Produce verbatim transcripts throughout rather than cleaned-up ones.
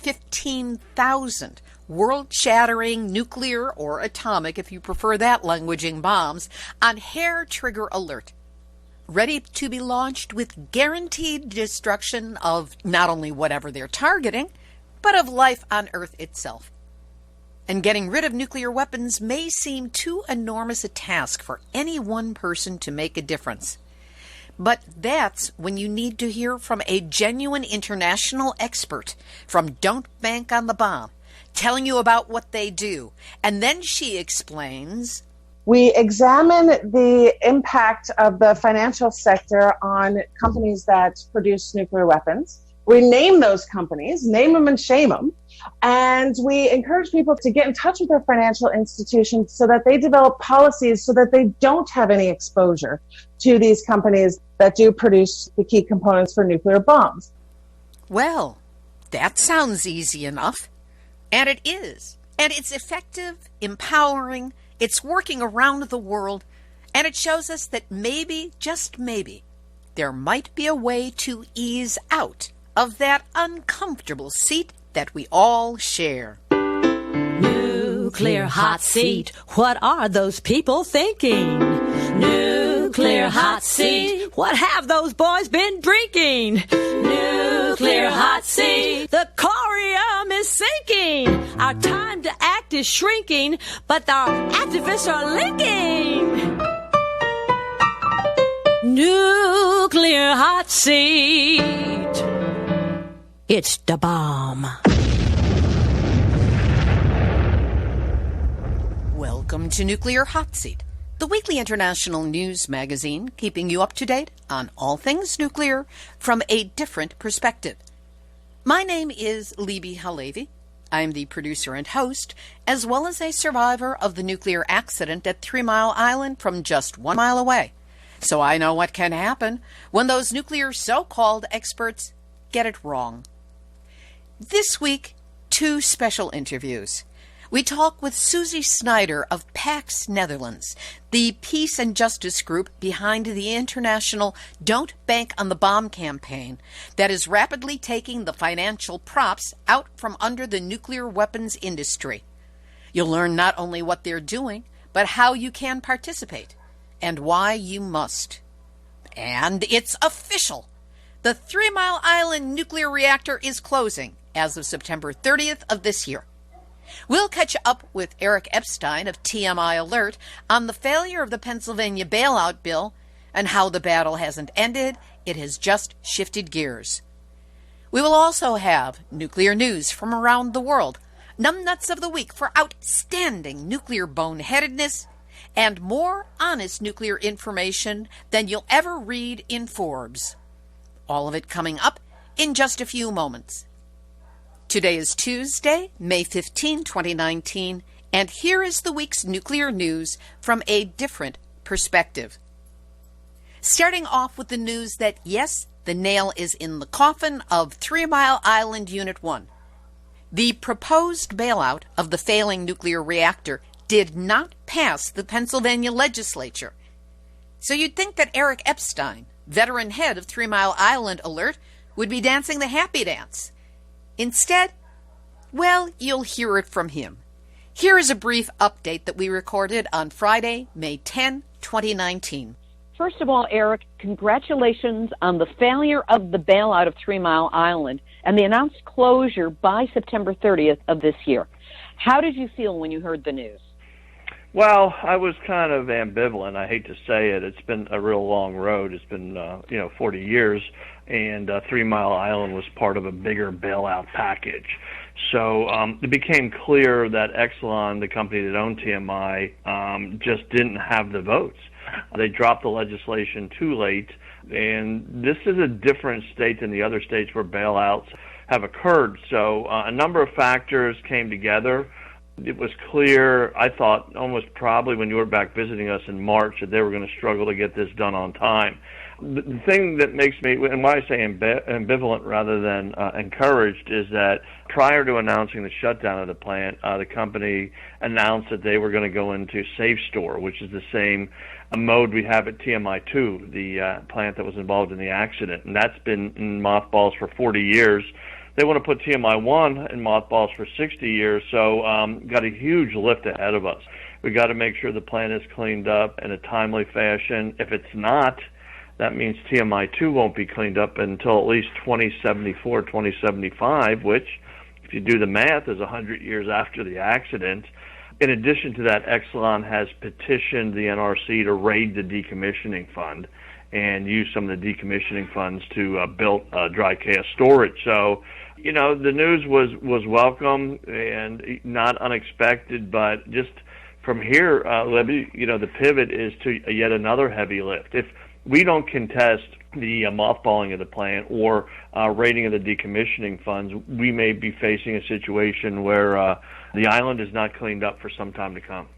fifteen thousand world-shattering nuclear or atomic, if you prefer that languaging, bombs on hair trigger alert, ready to be launched with guaranteed destruction of not only whatever they're targeting, but of life on Earth itself. And getting rid of nuclear weapons may seem too enormous a task for any one person to make a difference. But that's when you need to hear from a genuine international expert from Don't Bank on the Bomb, telling you about what they do. And then she explains, we examine the impact of the financial sector on companies that produce nuclear weapons. We name those companies, name them and shame them, and we encourage people to get in touch with their financial institutions so that they develop policies so that they don't have any exposure to these companies that do produce the key components for nuclear bombs. Well, that sounds easy enough. And it is. And it's effective, empowering, it's working around the world, and it shows us that maybe, just maybe, there might be a way to ease out of that uncomfortable seat that we all share. Nuclear hot seat, what are those people thinking? Nuclear hot seat, what have those boys been drinking? Nuclear hot seat, the corium is sinking. Our time to act is shrinking, but our activists are linking. Nuclear hot seat, it's the bomb. Welcome to Nuclear Hot Seat, the weekly international news magazine keeping you up to date on all things nuclear from a different perspective. My name is Libby Halevi. I'm the producer and host, as well as a survivor of the nuclear accident at Three Mile Island from just one mile away. So I know what can happen when those nuclear so-called experts get it wrong. This week, two special interviews. We talk with Susie Snyder of PAX Netherlands, the peace and justice group behind the international Don't Bank on the Bomb campaign that is rapidly taking the financial props out from under the nuclear weapons industry. You'll learn not only what they're doing, but how you can participate and why you must. And it's official. The Three Mile Island nuclear reactor is closing as of September thirtieth of this year. We'll catch up with Eric Epstein of T M I Alert on the failure of the Pennsylvania bailout bill and how the battle hasn't ended, it has just shifted gears. We will also have nuclear news from around the world, numbnuts of the week for outstanding nuclear boneheadedness, and more honest nuclear information than you'll ever read in Forbes. All of it coming up in just a few moments. Today is Tuesday, May fifteenth, twenty nineteen, and here is the week's nuclear news from a different perspective. Starting off with the news that, yes, the nail is in the coffin of Three Mile Island Unit one. The proposed bailout of the failing nuclear reactor did not pass the Pennsylvania legislature. So you'd think that Eric Epstein, veteran head of Three Mile Island Alert, would be dancing the happy dance. Instead, well, you'll hear it from him. Here is a brief update that we recorded on Friday, May tenth, twenty nineteen. First of all, Eric, congratulations on the failure of the bailout of Three Mile Island and the announced closure by September thirtieth of this year. How did you feel when you heard the news? Well, I was kind of ambivalent. I hate to say it. It's been a real long road. It's been, uh, you know, forty years, and uh, Three Mile Island was part of a bigger bailout package. So um, it became clear that Exelon, the company that owned T M I, um, just didn't have the votes. They dropped the legislation too late, and this is a different state than the other states where bailouts have occurred. So uh, a number of factors came together. It was clear, I thought, almost probably when you were back visiting us in March, that they were going to struggle to get this done on time. The, the thing that makes me, and why I say ambi- ambivalent rather than uh, encouraged, is that prior to announcing the shutdown of the plant, uh, the company announced that they were going to go into Safe Store, which is the same uh, mode we have at T M I two, the uh, plant that was involved in the accident. And that's been in mothballs for forty years. they want to put T M I one in mothballs for sixty years, so um, got a huge lift ahead of us. We got to make sure the plant is cleaned up in a timely fashion. If it's not, that means T M I two won't be cleaned up until at least twenty seventy-four, twenty seventy-five, which, if you do the math, is one hundred years after the accident. In addition to that, Exelon has petitioned the N R C to raid the decommissioning fund and use some of the decommissioning funds to uh, build uh, dry cask storage. So, you know, the news was, was welcome and not unexpected, but just from here, uh, Libby, you know, the pivot is to yet another heavy lift. If we don't contest the uh, mothballing of the plant or uh, raiding of the decommissioning funds, we may be facing a situation where uh, the island is not cleaned up for some time to come.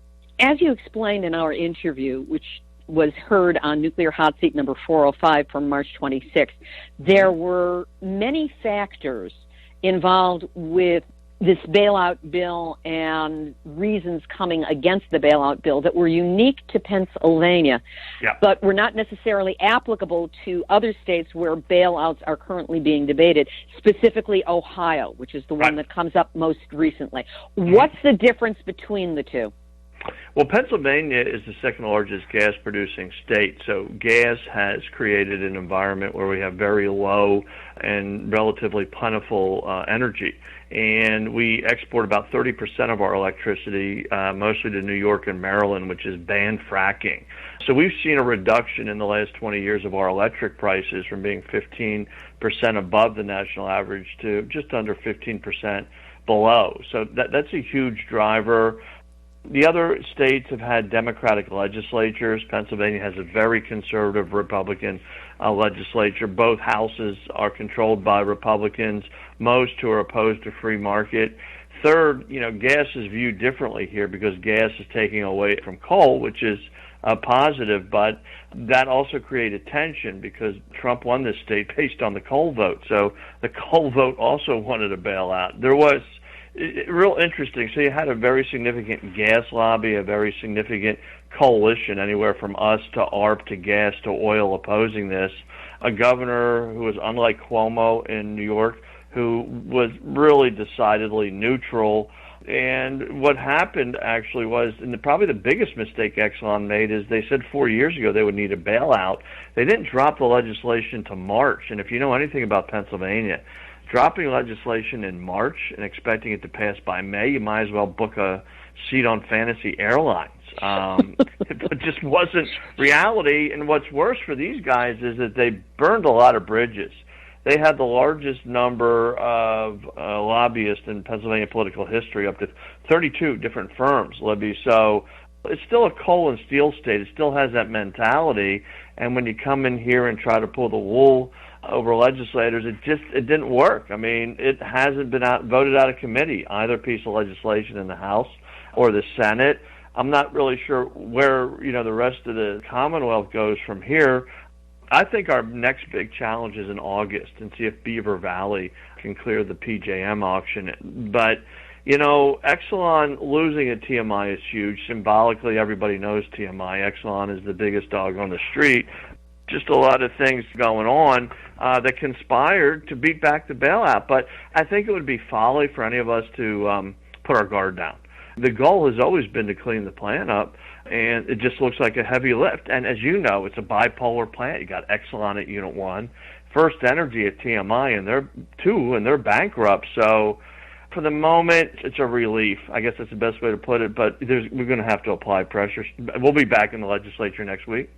As you explained in our interview, which was heard on Nuclear Hot Seat number four oh five from March twenty-sixth, there were many factors involved with this bailout bill and reasons coming against the bailout bill that were unique to Pennsylvania, yeah. but were not necessarily applicable to other states where bailouts are currently being debated, specifically Ohio, which is the one right. that comes up most recently. What's the difference between the two? Well, Pennsylvania is the second largest gas producing state, so gas has created an environment where we have very low and relatively plentiful uh, energy. And we export about thirty percent of our electricity, uh, mostly to New York and Maryland, which is banned fracking. So we've seen a reduction in the last twenty years of our electric prices from being fifteen percent above the national average to just under fifteen percent below. So that, that's a huge driver. The other states have had Democratic legislatures. Pennsylvania has a very conservative Republican uh, legislature. Both houses are controlled by Republicans, most who are opposed to free market. Third, you know, gas is viewed differently here because gas is taking away from coal, which is uh, positive, but that also created tension because Trump won this state based on the coal vote. So the coal vote also wanted a bailout. There was It, real interesting. So you had a very significant gas lobby, a very significant coalition, anywhere from us to A R P to gas to oil opposing this. A governor who was unlike Cuomo in New York, who was really decidedly neutral. And what happened actually was, and the, probably the biggest mistake Exelon made is they said four years ago they would need a bailout. They didn't drop the legislation to March. And if you know anything about Pennsylvania, dropping legislation in March and expecting it to pass by May, you might as well book a seat on Fantasy Airlines. Um, it just wasn't reality. And what's worse for these guys is that they burned a lot of bridges. They had the largest number of uh, lobbyists in Pennsylvania political history, up to thirty-two different firms, Libby. So it's still a coal and steel state. It still has that mentality. And when you come in here and try to pull the wool over legislators, it just it didn't work. I mean, it hasn't been out, voted out of committee, either piece of legislation in the House or the Senate. I'm not really sure where, you know, the rest of the Commonwealth goes from here. I think our next big challenge is in August and see if Beaver Valley can clear the P J M auction. But, you know, Exelon losing at T M I is huge. Symbolically, everybody knows T M I. Exelon is the biggest dog on the street. Just a lot of things going on uh, that conspired to beat back the bailout. But I think it would be folly for any of us to um, put our guard down. The goal has always been to clean the plant up, and it just looks like a heavy lift. And as you know, it's a bipolar plant. You got Exelon at Unit one, First Energy at T M I, and they're two, and they're bankrupt. So for the moment, it's a relief. I guess that's the best way to put it. But there's, we're going to have to apply pressure. We'll be back in the legislature next week.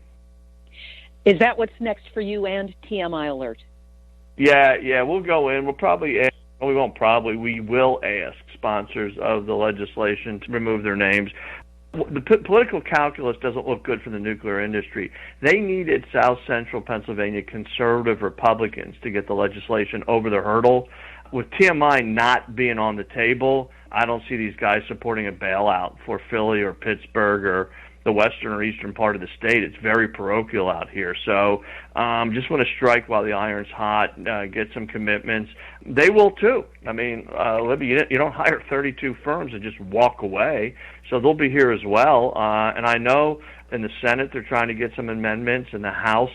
Is that what's next for you and T M I Alert? Yeah, yeah, we'll go in. We'll probably ask, well, we won't probably, we will ask sponsors of the legislation to remove their names. The p- political calculus doesn't look good for the nuclear industry. They needed South Central Pennsylvania conservative Republicans to get the legislation over the hurdle. With T M I not being on the table, I don't see these guys supporting a bailout for Philly or Pittsburgh or the western or eastern part of the state. It's very parochial out here. So um, just want to strike while the iron's hot, uh, get some commitments. They will too. I mean, uh, Libby, you, you don't hire thirty-two firms and just walk away. So they'll be here as well. Uh, and I know in the Senate they're trying to get some amendments. In the House,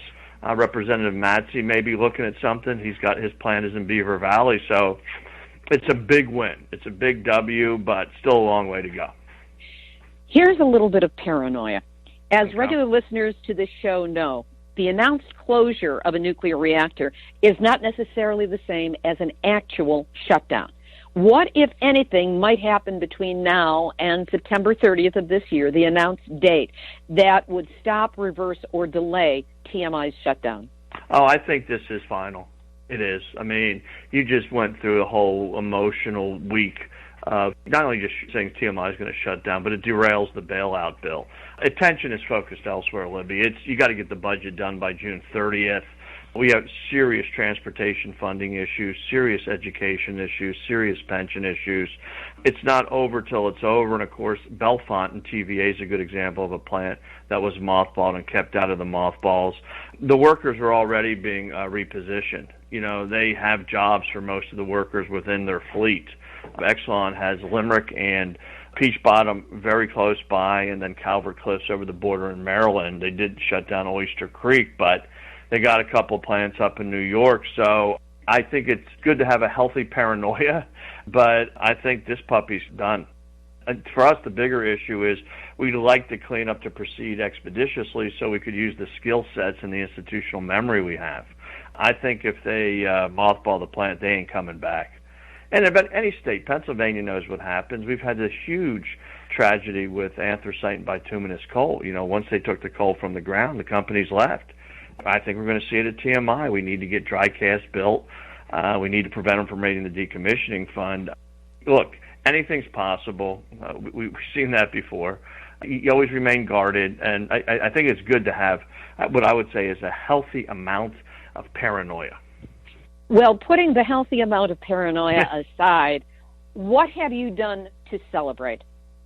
Uh, Representative Matzey may be looking at something. He's got his plant is in Beaver Valley, so it's a big win. It's a big W, but still a long way to go. Here's a little bit of paranoia. As Okay. regular listeners to this show know, the announced closure of a nuclear reactor is not necessarily the same as an actual shutdown. What, if anything, might happen between now and September thirtieth of this year, the announced date, that would stop, reverse, or delay T M I's shutdown? Oh, I think this is final. It is. I mean, you just went through a whole emotional week of not only just saying T M I is going to shut down, but it derails the bailout bill. Attention is focused elsewhere, Libby. It's you got to get the budget done by June thirtieth. We have serious transportation funding issues, serious education issues, serious pension issues. It's not over till it's over, and of course, Bellefonte and T V A is a good example of a plant that was mothballed and kept out of the mothballs. The workers are already being uh, repositioned. You know, they have jobs for most of the workers within their fleet. Exelon has Limerick and Peach Bottom very close by, and then Calvert Cliffs over the border in Maryland. They did shut down Oyster Creek, but they got a couple plants up in New York. So I think it's good to have a healthy paranoia, but I think this puppy's done. And for us, the bigger issue is we'd like to clean up to proceed expeditiously so we could use the skill sets and the institutional memory we have. I think if they uh, mothball the plant, they ain't coming back. And about any state, Pennsylvania knows what happens. We've had this huge tragedy with anthracite and bituminous coal. You know, once they took the coal from the ground, the companies left. I think we're going to see it at T M I. We need to get dry cast built. Uh, we need to prevent them from raiding the decommissioning fund. Look, anything's possible. Uh, we, we've seen that before. You always remain guarded, and I, I think it's good to have what I would say is a healthy amount of paranoia. Well, putting the healthy amount of paranoia aside, what have you done to celebrate?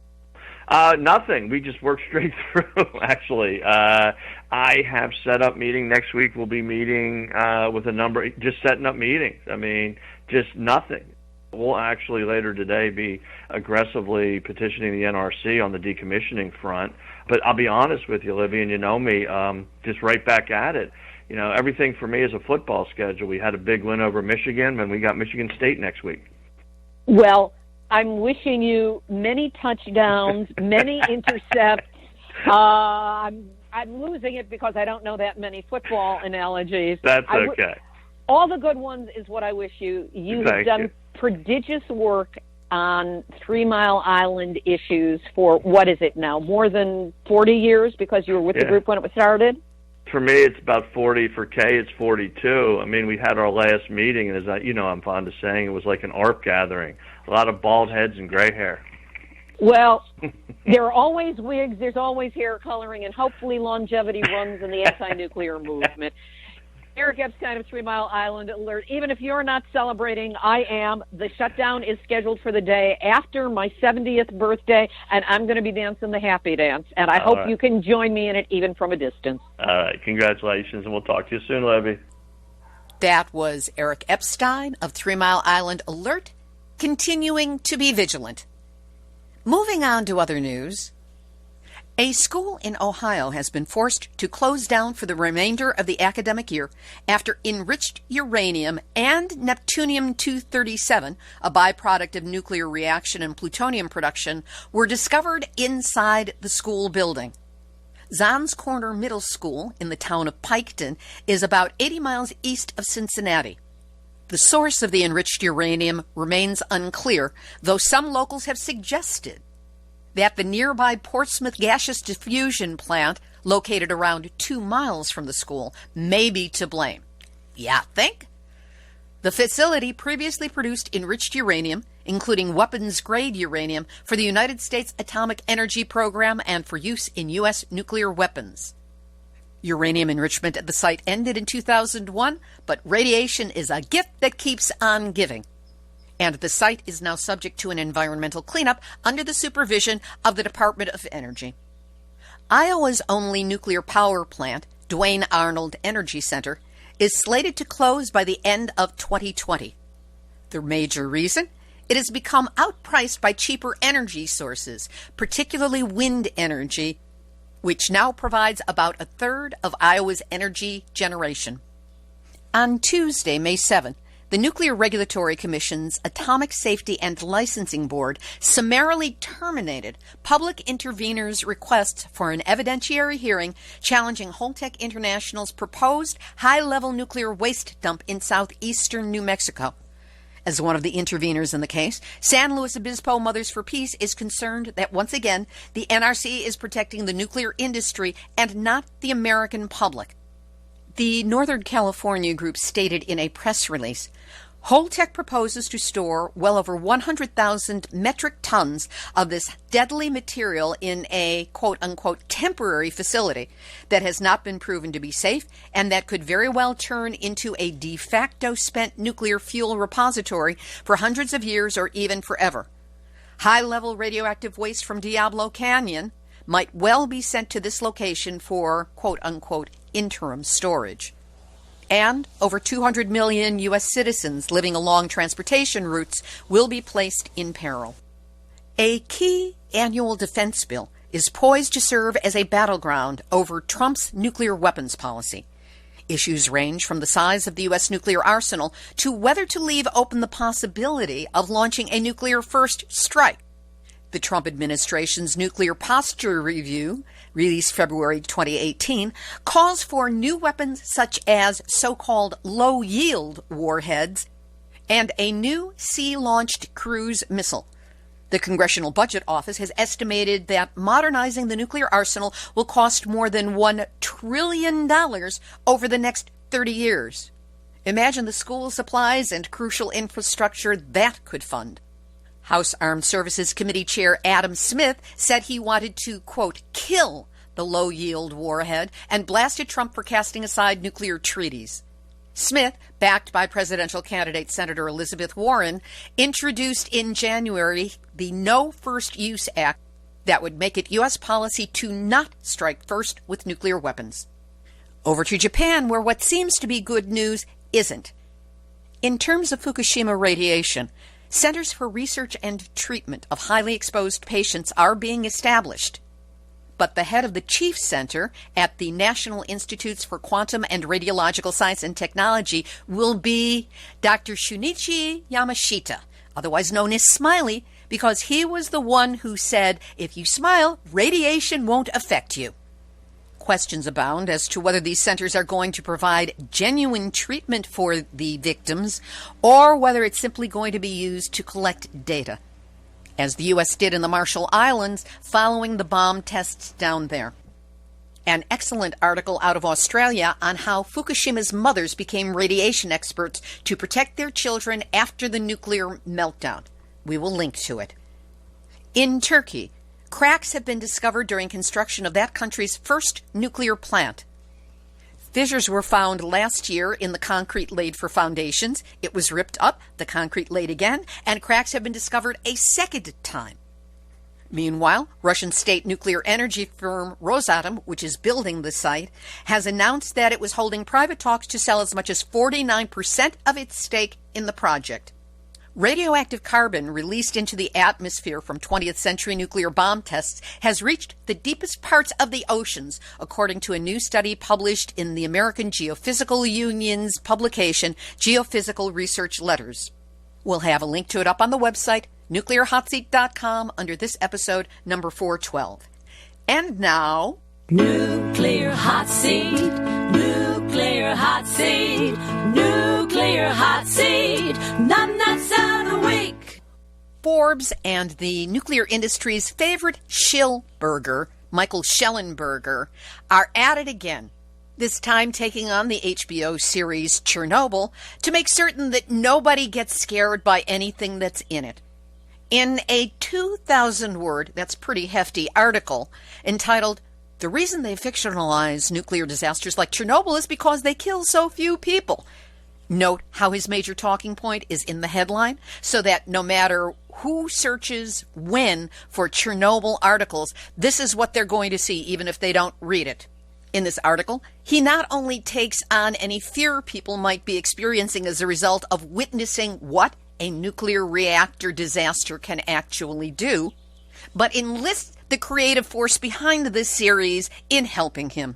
Uh, nothing. We just worked straight through, actually. Uh, I have set up meeting. Next week we'll be meeting uh, with a number, just setting up meetings. I mean, just nothing. We'll actually later today be aggressively petitioning the N R C on the decommissioning front. But I'll be honest with you, Libby, and you know me, um, just right back at it. You know, everything for me is a football schedule. We had a big win over Michigan, and we got Michigan State next week. Well, I'm wishing you many touchdowns, many intercepts. Uh, I'm, I'm losing it because I don't know that many football analogies. That's w- okay. All the good ones is what I wish you. You Thank have done you. prodigious work on Three Mile Island issues for, what is it now, more than forty years because you were with Yeah. the group when it was started? For me, it's about forty. For Kay, it's forty-two. I mean, we had our last meeting, and as I, you know, I'm fond of saying, it was like an A R P gathering. A lot of bald heads and gray hair. Well, there are always wigs, there's always hair coloring, and hopefully longevity runs in the anti-nuclear movement. Eric Epstein of Three Mile Island Alert. Even if you're not celebrating, I am. The shutdown is scheduled for the day after my seventieth birthday, and I'm going to be dancing the happy dance. And I All hope right. you can join me in it, even from a distance. All right, congratulations, and we'll talk to you soon, Levy. That was Eric Epstein of Three Mile Island Alert, continuing to be vigilant. Moving on to other news. A school in Ohio has been forced to close down for the remainder of the academic year after enriched uranium and neptunium two thirty-seven, a byproduct of nuclear reaction and plutonium production, were discovered inside the school building. Zahns Corner Middle School in the town of Piketon is about eighty miles east of Cincinnati. The source of the enriched uranium remains unclear, though some locals have suggested that the nearby Portsmouth Gaseous Diffusion Plant, located around two miles from the school, may be to blame. Yeah, think? The facility previously produced enriched uranium, including weapons-grade uranium, for the United States Atomic Energy Program and for use in U S nuclear weapons. Uranium enrichment at the site ended in two thousand one, but radiation is a gift that keeps on giving. And the site is now subject to an environmental cleanup under the supervision of the Department of Energy. Iowa's only nuclear power plant, Duane Arnold Energy Center, is slated to close by the end of twenty twenty. The major reason? It has become outpriced by cheaper energy sources, particularly wind energy, which now provides about a third of Iowa's energy generation. On Tuesday, May seventh, the Nuclear Regulatory Commission's Atomic Safety and Licensing Board summarily terminated public interveners' requests for an evidentiary hearing challenging Holtec International's proposed high-level nuclear waste dump in southeastern New Mexico. As one of the interveners in the case, San Luis Obispo Mothers for Peace is concerned that once again the N R C is protecting the nuclear industry and not the American public. The Northern California group stated in a press release, Holtec proposes to store well over one hundred thousand metric tons of this deadly material in a quote-unquote temporary facility that has not been proven to be safe and that could very well turn into a de facto spent nuclear fuel repository for hundreds of years or even forever. High-level radioactive waste from Diablo Canyon might well be sent to this location for quote-unquote interim storage. And over two hundred million U S citizens living along transportation routes will be placed in peril. A key annual defense bill is poised to serve as a battleground over Trump's nuclear weapons policy. Issues range from the size of the U S nuclear arsenal to whether to leave open the possibility of launching a nuclear first strike. The Trump administration's Nuclear Posture Review, released February twenty eighteen, calls for new weapons such as so-called low-yield warheads and a new sea-launched cruise missile. The Congressional Budget Office has estimated that modernizing the nuclear arsenal will cost more than one trillion dollars over the next thirty years. Imagine the school supplies and crucial infrastructure that could fund. House Armed Services Committee Chair Adam Smith said he wanted to, quote, kill the low-yield warhead and blasted Trump for casting aside nuclear treaties. Smith, backed by presidential candidate Senator Elizabeth Warren, introduced in January the No First Use Act that would make it U S policy to not strike first with nuclear weapons. Over to Japan, where what seems to be good news isn't. In terms of Fukushima radiation, Centers for Research and Treatment of Highly Exposed Patients are being established. But the head of the chief center at the National Institutes for Quantum and Radiological Science and Technology will be Doctor Shunichi Yamashita, otherwise known as Smiley, because he was the one who said, if you smile, radiation won't affect you. Questions abound as to whether these centers are going to provide genuine treatment for the victims or whether it's simply going to be used to collect data, as the U S did in the Marshall Islands following the bomb tests down there. An excellent article out of Australia on how Fukushima's mothers became radiation experts to protect their children after the nuclear meltdown. We will link to it. In Turkey, cracks have been discovered during construction of that country's first nuclear plant. Fissures were found last year in the concrete laid for foundations. It was ripped up, the concrete laid again, and cracks have been discovered a second time. Meanwhile, Russian state nuclear energy firm Rosatom, which is building the site, has announced that it was holding private talks to sell as much as forty-nine percent of its stake in the project. Radioactive carbon released into the atmosphere from twentieth century nuclear bomb tests has reached the deepest parts of the oceans, according to a new study published in the American Geophysical Union's publication, Geophysical Research Letters. We'll have a link to it up on the website, nuclear hot seat dot com, under this episode, number four twelve. And now... Nuclear Hot Seat, Nuclear Hot Seat, Nuclear Hot Seat, None Nuts of the Week. Forbes and the nuclear industry's favorite shill burger, Michael Shellenberger, are at it again, this time taking on the H B O series Chernobyl to make certain that nobody gets scared by anything that's in it. In a two thousand word, that's pretty hefty, article entitled, "The reason they fictionalize nuclear disasters like Chernobyl is because they kill so few people." Note how his major talking point is in the headline, so that no matter who searches when for Chernobyl articles, this is what they're going to see, even if they don't read it. In this article, he not only takes on any fear people might be experiencing as a result of witnessing what a nuclear reactor disaster can actually do, but enlist the creative force behind this series in helping him.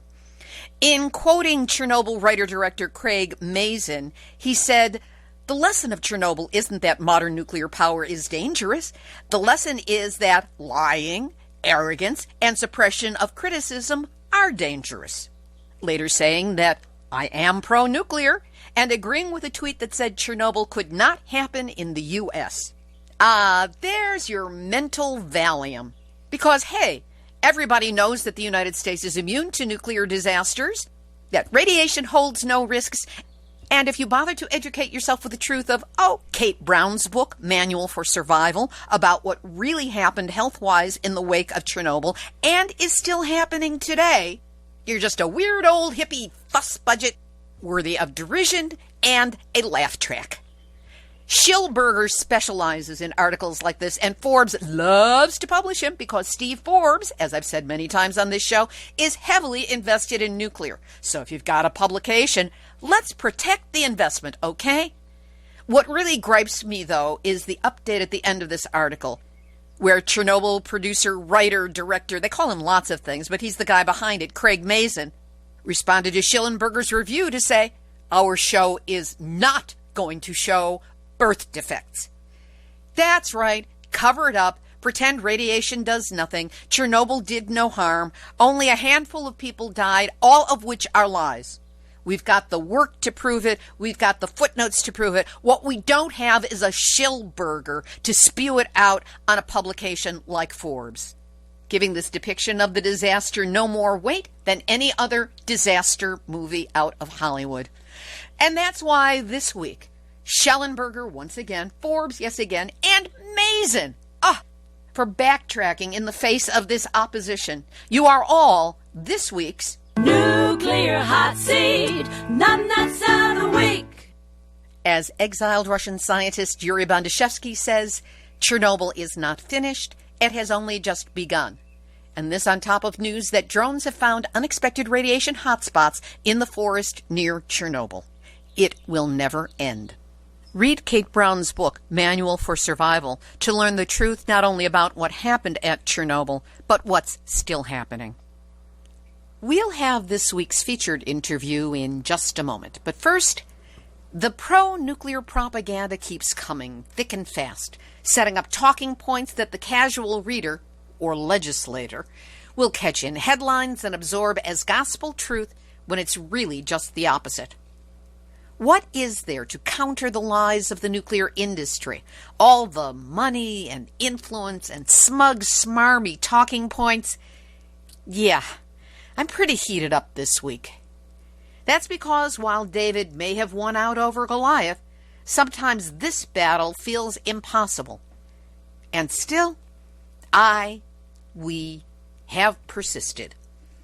In quoting Chernobyl writer-director Craig Mazin, he said, "The lesson of Chernobyl isn't that modern nuclear power is dangerous. The lesson is that lying, arrogance, and suppression of criticism are dangerous." Later saying that, "I am pro-nuclear," and agreeing with a tweet that said Chernobyl could not happen in the U S Ah, uh, there's your mental Valium. Because, hey, everybody knows that the United States is immune to nuclear disasters, that radiation holds no risks, and if you bother to educate yourself with the truth of, oh, Kate Brown's book, Manual for Survival, about what really happened health-wise in the wake of Chernobyl and is still happening today, you're just a weird old hippie fuss budget worthy of derision and a laugh track. Schillberger specializes in articles like this, and Forbes loves to publish him because Steve Forbes, as I've said many times on this show, is heavily invested in nuclear. So if you've got a publication, let's protect the investment, okay? What really gripes me, though, is the update at the end of this article, where Chernobyl producer, writer, director, they call him lots of things, but he's the guy behind it, Craig Mazin, responded to Schillenberger's review to say, "Our show is not going to show birth defects." That's right. Cover it up. Pretend radiation does nothing. Chernobyl did no harm. Only a handful of people died, all of which are lies. We've got the work to prove it. We've got the footnotes to prove it. What we don't have is a Schillberger to spew it out on a publication like Forbes, giving this depiction of the disaster no more weight than any other disaster movie out of Hollywood. And that's why this week, Schellenberger once again, Forbes yes again, and Mazin, ah, for backtracking in the face of this opposition. You are all this week's Nuclear Hot Seat, Numbnuts of the Week. As exiled Russian scientist Yuri Bondashevsky says, Chernobyl is not finished, it has only just begun. And this on top of news that drones have found unexpected radiation hotspots in the forest near Chernobyl. It will never end. Read Kate Brown's book, Manual for Survival, to learn the truth not only about what happened at Chernobyl, but what's still happening. We'll have this week's featured interview in just a moment, but first, the pro-nuclear propaganda keeps coming thick and fast, setting up talking points that the casual reader, or legislator, will catch in headlines and absorb as gospel truth when it's really just the opposite. What is there to counter the lies of the nuclear industry? All the money and influence and smug, smarmy talking points? Yeah, I'm pretty heated up this week. That's because while David may have won out over Goliath, sometimes this battle feels impossible. And still, I, we, have persisted.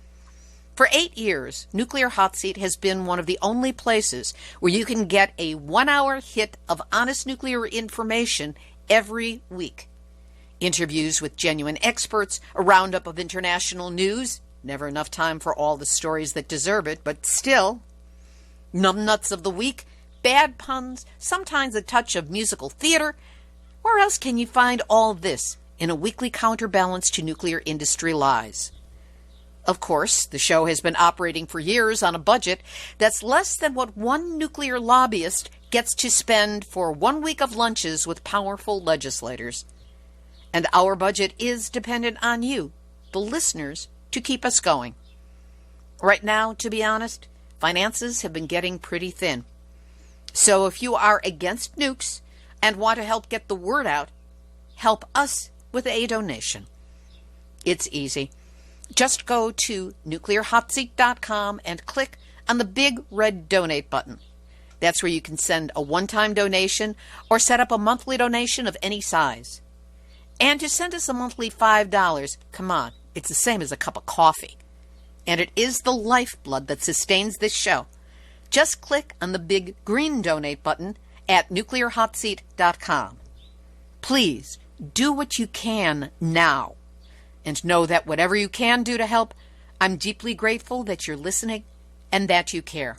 For eight years, Nuclear Hot Seat has been one of the only places where you can get a one-hour hit of honest nuclear information every week. Interviews with genuine experts, a roundup of international news, never enough time for all the stories that deserve it, but still, numbnuts of the week, bad puns, sometimes a touch of musical theater. Where else can you find all this in a weekly counterbalance to nuclear industry lies? Of course, the show has been operating for years on a budget that's less than what one nuclear lobbyist gets to spend for one week of lunches with powerful legislators. And our budget is dependent on you, the listeners, to keep us going. Right now, to be honest, finances have been getting pretty thin. So if you are against nukes and want to help get the word out, help us with a donation. It's easy. Just go to nuclear hot seat dot com and click on the big red donate button. That's where you can send a one-time donation or set up a monthly donation of any size. And to send us a monthly five dollars, come on, it's the same as a cup of coffee. And it is the lifeblood that sustains this show. Just click on the big green donate button at nuclear hot seat dot com. Please do what you can now. And know that whatever you can do to help, I'm deeply grateful that you're listening and that you care.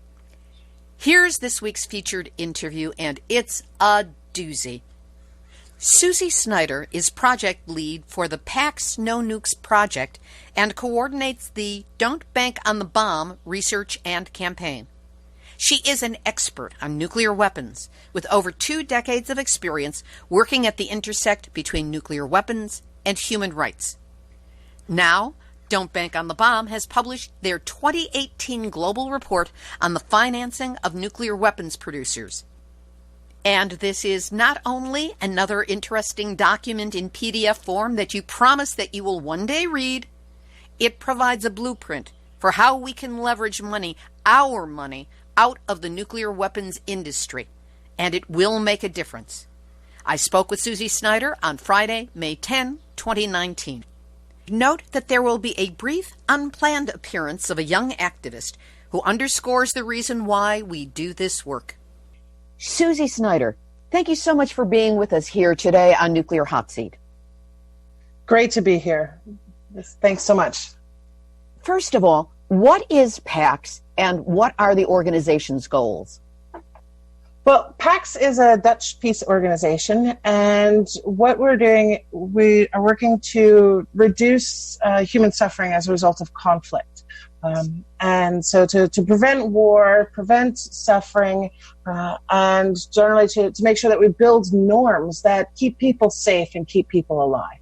Here's this week's featured interview, and it's a doozy. Susie Snyder is project lead for the PAX No Nukes project and coordinates the Don't Bank on the Bomb research and campaign. She is an expert on nuclear weapons with over two decades of experience working at the intersect between nuclear weapons and human rights. Now, Don't Bank on the Bomb has published their twenty eighteen global report on the financing of nuclear weapons producers. And this is not only another interesting document in P D F form that you promise that you will one day read, it provides a blueprint for how we can leverage money, our money, out of the nuclear weapons industry, and it will make a difference. I spoke with Susie Snyder on Friday, May tenth, twenty nineteen. Note that there will be a brief, unplanned appearance of a young activist who underscores the reason why we do this work. Susie Snyder, thank you so much for being with us here today on Nuclear Hot Seat. Great to be here. Thanks so much. First of all, what is PAX and what are the organization's goals? Well, PAX is a Dutch peace organization, and what we're doing, we are working to reduce uh, human suffering as a result of conflict. Um, and so to, to prevent war, prevent suffering, uh, and generally to, to make sure that we build norms that keep people safe and keep people alive.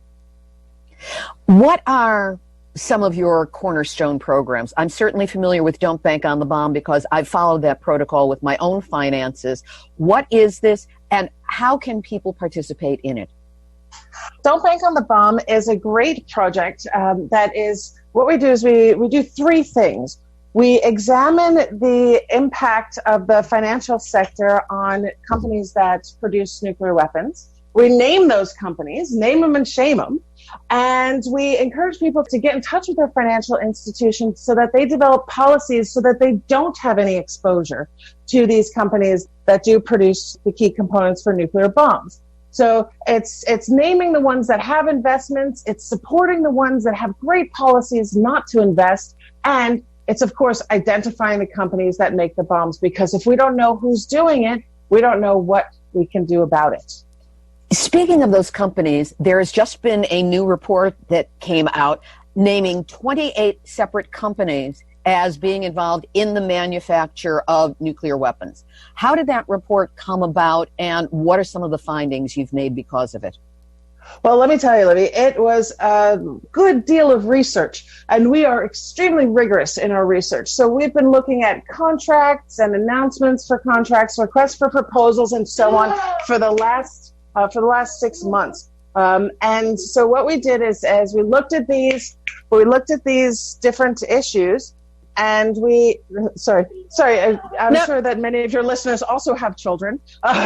What are some of your cornerstone programs? I'm certainly familiar with Don't Bank on the Bomb because I've followed that protocol with my own finances. What is this, and how can people participate in it? Don't Bank on the Bomb is a great project um, that is, what we do is we, we do three things. We examine the impact of the financial sector on companies that produce nuclear weapons. We name those companies, name them and shame them, and we encourage people to get in touch with their financial institutions so that they develop policies so that they don't have any exposure to these companies that do produce the key components for nuclear bombs. So it's it's naming the ones that have investments, it's supporting the ones that have great policies not to invest, and it's, of course, identifying the companies that make the bombs, because if we don't know who's doing it, we don't know what we can do about it. Speaking of those companies, there has just been a new report that came out naming twenty-eight separate companies as being involved in the manufacture of nuclear weapons. How did that report come about, and what are some of the findings you've made because of it? Well, let me tell you, Libby, it was a good deal of research, and we are extremely rigorous in our research. So we've been looking at contracts and announcements for contracts, requests for proposals, and so on for the last uh, for the last six months. Um, and so what we did is, as we looked at these, we looked at these different issues. And we, sorry, sorry, I, I'm no. sure that many of your listeners also have children.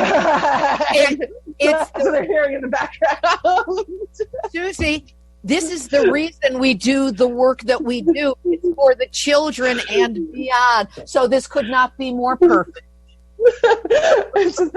it, it's so they're hearing in the background. Susie, this is the reason we do the work that we do. It's for the children and beyond. So this could not be more perfect. It's just,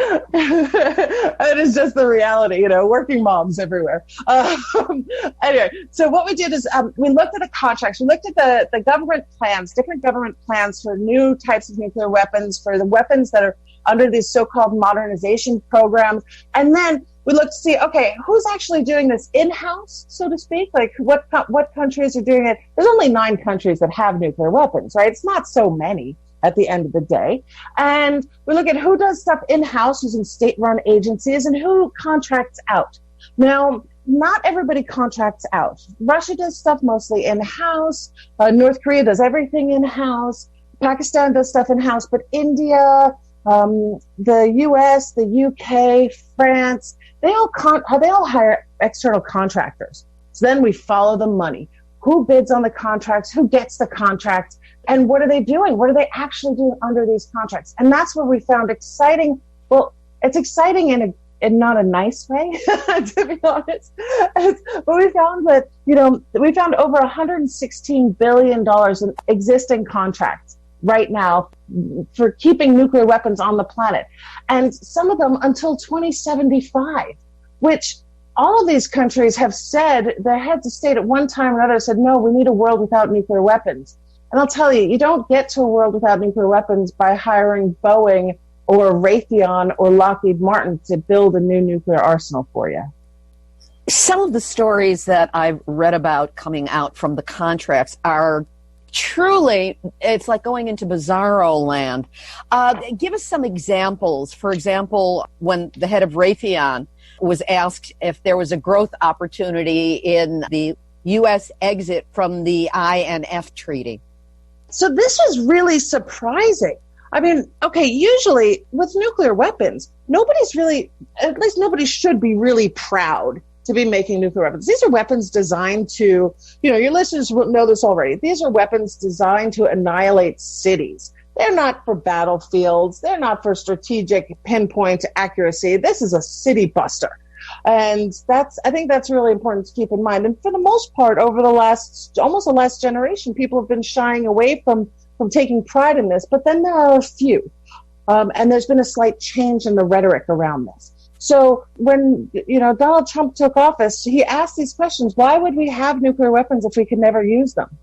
it is just the reality, you know, working moms everywhere. Um, anyway, so what we did is um, we looked at the contracts, we looked at the, the government plans, different government plans for new types of nuclear weapons, for the weapons that are under these so-called modernization programs. And then we looked to see, okay, who's actually doing this in-house, so to speak? Like what, what countries are doing it? There's only nine countries that have nuclear weapons, right? It's not so many at the end of the day. And we look at who does stuff in-house using state-run agencies and who contracts out. Now, not everybody contracts out. Russia does stuff mostly in-house. Uh, North Korea does everything in-house. Pakistan does stuff in-house. But India, um, the U S, the U K, France, they all con- they all hire external contractors. So then we follow the money. Who bids on the contracts? Who gets the contracts? And what are they doing? What are they actually doing under these contracts? And that's where we found exciting. Well, it's exciting in a in not a nice way, to be honest. It's, but we found that, you know, we found over one hundred sixteen billion dollars in existing contracts right now for keeping nuclear weapons on the planet. And some of them until twenty seventy-five, which all of these countries have said, their heads of state at one time or another said, no, we need a world without nuclear weapons. And I'll tell you, you don't get to a world without nuclear weapons by hiring Boeing or Raytheon or Lockheed Martin to build a new nuclear arsenal for you. Some of the stories that I've read about coming out from the contracts are truly, it's like going into bizarro land. Uh, give us some examples. For example, when the head of Raytheon was asked if there was a growth opportunity in the U S exit from the I N F treaty. So this was really surprising. I mean, okay, usually with nuclear weapons, nobody's really, at least nobody should be really proud to be making nuclear weapons. These are weapons designed to, you know, your listeners will know this already. These are weapons designed to annihilate cities. They're not for battlefields. They're not for strategic pinpoint accuracy. This is a city buster. And that's, I think that's really important to keep in mind. And for the most part, over the last, almost the last generation, people have been shying away from, from taking pride in this. But then there are a few. Um, and there's been a slight change in the rhetoric around this. So when, you know, Donald Trump took office, he asked these questions. Why would we have nuclear weapons if we could never use them?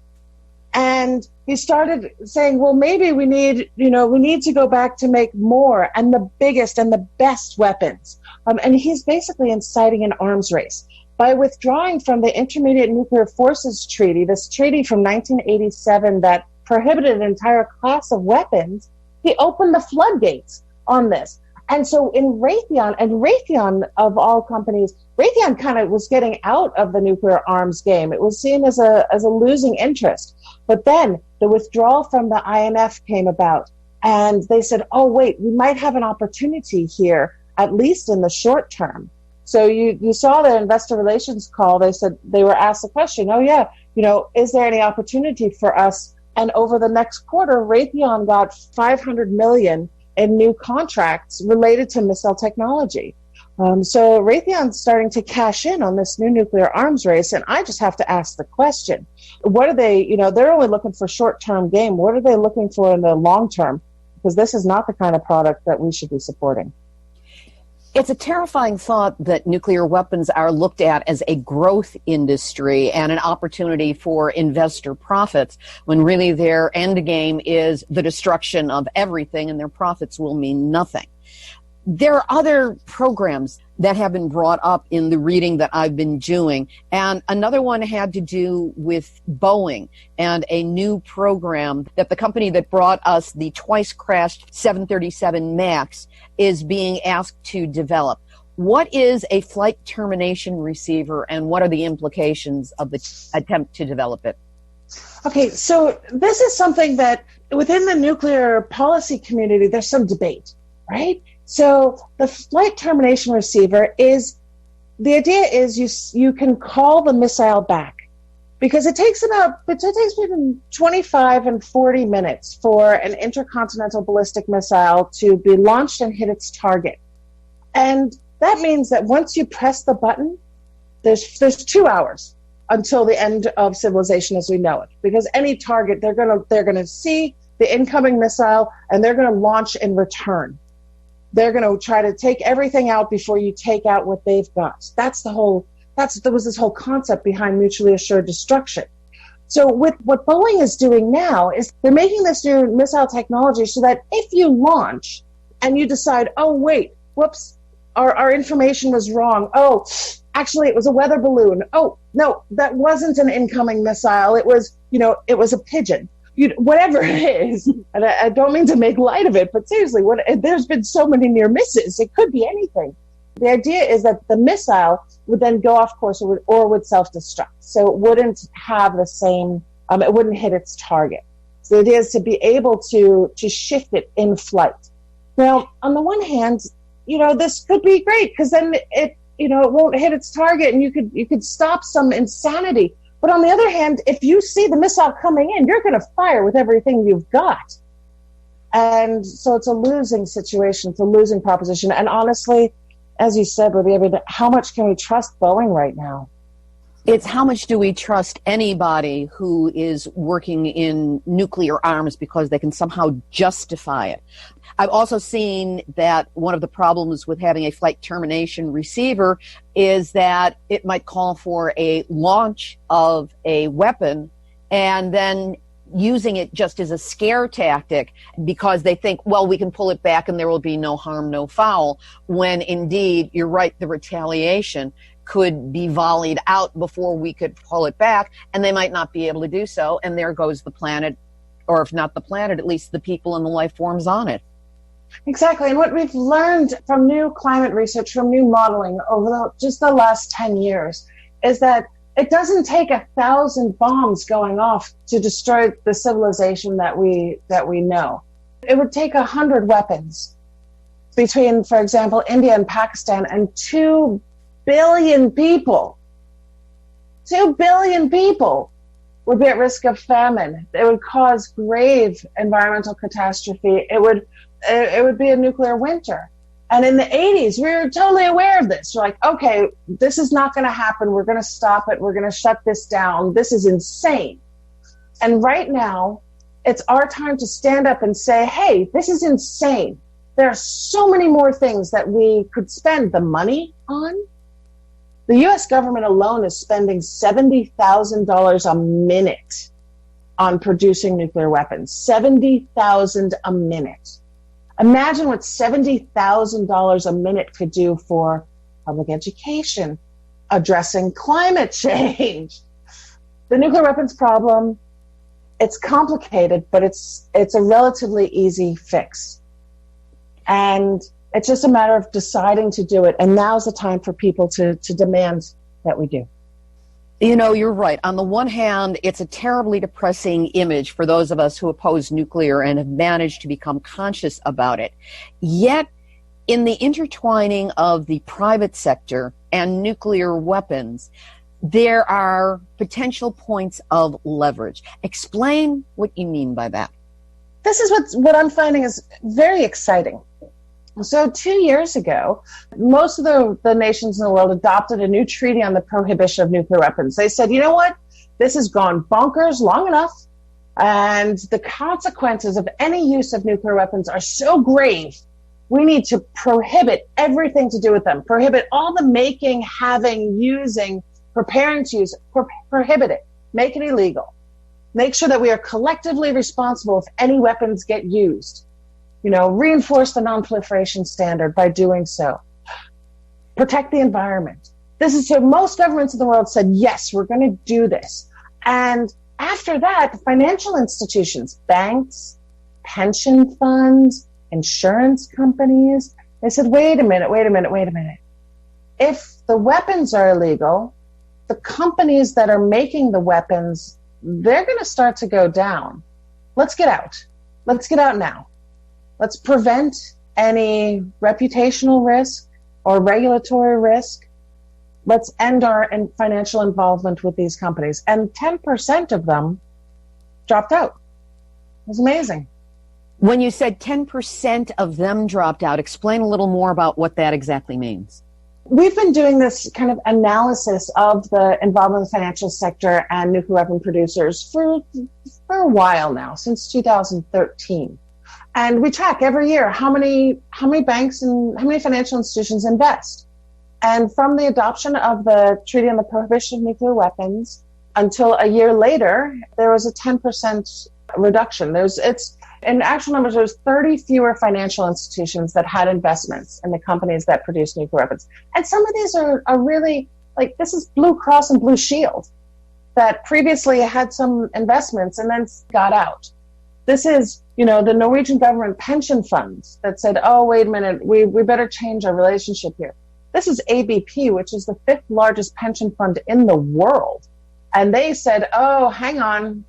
And he started saying, well, maybe we need, you know, we need to go back to make more and the biggest and the best weapons. Um, and he's basically inciting an arms race. By withdrawing from the Intermediate Nuclear Forces Treaty, this treaty from nineteen eighty-seven that prohibited an entire class of weapons, he opened the floodgates on this. And so in Raytheon, and Raytheon of all companies, Raytheon kind of was getting out of the nuclear arms game. It was seen as a as a losing interest. But then the withdrawal from the I N F came about, and they said, oh, wait, we might have an opportunity here, at least in the short term. So you, you saw their investor relations call. They said they were asked the question, oh, yeah, you know, is there any opportunity for us? And over the next quarter, Raytheon got five hundred million dollars in new contracts related to missile technology. Um, so Raytheon's starting to cash in on this new nuclear arms race. And I just have to ask the question, what are they, you know, they're only looking for short-term game. What are they looking for in the long term? Because this is not the kind of product that we should be supporting. It's a terrifying thought that nuclear weapons are looked at as a growth industry and an opportunity for investor profits, when really their end game is the destruction of everything and their profits will mean nothing. There are other programs that have been brought up in the reading that I've been doing, and another one had to do with Boeing and a new program that the company that brought us the twice-crashed seven thirty-seven MAX is being asked to develop. What is a flight termination receiver, and what are the implications of the t- attempt to develop it? Okay, so this is something that within the nuclear policy community, there's some debate, right? So the flight termination receiver is, the idea is you you can call the missile back, because it takes about, it takes between twenty-five and forty minutes for an intercontinental ballistic missile to be launched and hit its target. And that means that once you press the button, there's there's two hours until the end of civilization as we know it, because any target, they're gonna they're gonna see the incoming missile and they're gonna launch in return. They're going to try to take everything out before you take out what they've got. That's the whole, that's, there was this whole concept behind mutually assured destruction. So with what Boeing is doing now is they're making this new missile technology so that if you launch and you decide, oh, wait, whoops, our, our information was wrong. Oh, actually, it was a weather balloon. Oh, no, that wasn't an incoming missile. It was, you know, it was a pigeon. You, whatever it is, and I, I don't mean to make light of it, but seriously, what, there's been so many near misses. It could be anything. The idea is that the missile would then go off course or would, or would self-destruct. So it wouldn't have the same, um, it wouldn't hit its target. So the idea is to be able to, to shift it in flight. Now, on the one hand, you know, this could be great because then it, you know, it won't hit its target and you could, you could stop some insanity. But on the other hand, if you see the missile coming in, you're going to fire with everything you've got. And so it's a losing situation. It's a losing proposition. And honestly, as you said, Libby, I mean, how much can we trust Boeing right now? It's how much do we trust anybody who is working in nuclear arms because they can somehow justify it. I've also seen that one of the problems with having a flight termination receiver is that it might call for a launch of a weapon, and then using it just as a scare tactic because they think, well, we can pull it back and there will be no harm, no foul, when indeed, you're right, the retaliation could be volleyed out before we could pull it back, and they might not be able to do so, and there goes the planet, or if not the planet, at least the people and the life forms on it. Exactly. And what we've learned from new climate research, from new modeling over the, just the last ten years, is that it doesn't take a thousand bombs going off to destroy the civilization that we that we know. It would take a hundred weapons between, for example, India and Pakistan, and two billion people. Two billion people would be at risk of famine. It would cause grave environmental catastrophe. It would it would be a nuclear winter. And in the eighties, we were totally aware of this. We're like, okay, this is not going to happen. We're going to stop it. We're going to shut this down. This is insane. And right now, it's our time to stand up and say, hey, this is insane. There are so many more things that we could spend the money on. The U S government alone is spending seventy thousand dollars a minute on producing nuclear weapons. seventy thousand dollars a minute. Imagine what seventy thousand dollars a minute could do for public education, addressing climate change. The nuclear weapons problem, it's complicated, but it's it's a relatively easy fix. And it's just a matter of deciding to do it. And now's the time for people to, to demand that we do. You know, you're right. On the one hand, it's a terribly depressing image for those of us who oppose nuclear and have managed to become conscious about it. Yet, in the intertwining of the private sector and nuclear weapons, there are potential points of leverage. Explain what you mean by that. This is what, what I'm finding is very exciting. So two years ago, most of the, the nations in the world adopted a new treaty on the prohibition of nuclear weapons. They said, you know what? This has gone bonkers long enough, and the consequences of any use of nuclear weapons are so grave, we need to prohibit everything to do with them. Prohibit all the making, having, using, preparing to use, pro- prohibit it. Make it illegal. Make sure that we are collectively responsible if any weapons get used. You know, reinforce the non-proliferation standard by doing so. Protect the environment. This is so most governments in the world said, yes, we're going to do this. And after that, financial institutions, banks, pension funds, insurance companies, they said, wait a minute, wait a minute, wait a minute. If the weapons are illegal, the companies that are making the weapons, they're going to start to go down. Let's get out. Let's get out now. Let's prevent any reputational risk or regulatory risk. Let's end our in financial involvement with these companies. And ten percent of them dropped out. It was amazing. When you said ten percent of them dropped out, explain a little more about what that exactly means. We've been doing this kind of analysis of the involvement of the financial sector and nuclear weapon producers for, for a while now, since two thousand thirteen. And we track every year how many how many banks and how many financial institutions invest. And from the adoption of the Treaty on the Prohibition of Nuclear Weapons until a year later, there was a ten percent reduction. There's it's in actual numbers, there's thirty fewer financial institutions that had investments in the companies that produce nuclear weapons. And some of these are, are really, like, this is Blue Cross and Blue Shield that previously had some investments and then got out. This is, you know, the Norwegian government pension funds that said, oh, wait a minute, we, we better change our relationship here. This is A B P, which is the fifth largest pension fund in the world. And they said, oh, hang on.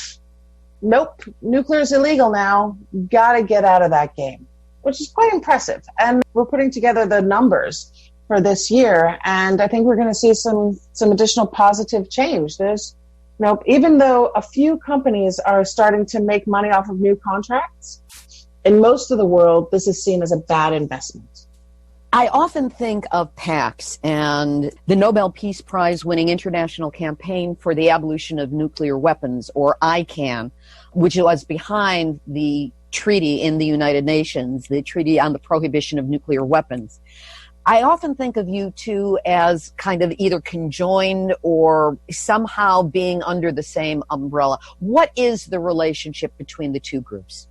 Nope, nuclear is illegal now. Got to get out of that game, which is quite impressive. And we're putting together the numbers for this year, and I think we're going to see some some additional positive change. There's, you know, even though a few companies are starting to make money off of new contracts, in most of the world, this is seen as a bad investment. I often think of PAX and the Nobel Peace Prize winning International Campaign for the Abolition of Nuclear Weapons, or I CAN, which was behind the treaty in the United Nations, the Treaty on the Prohibition of Nuclear Weapons. I often think of you two as kind of either conjoined or somehow being under the same umbrella. What is the relationship between the two groups?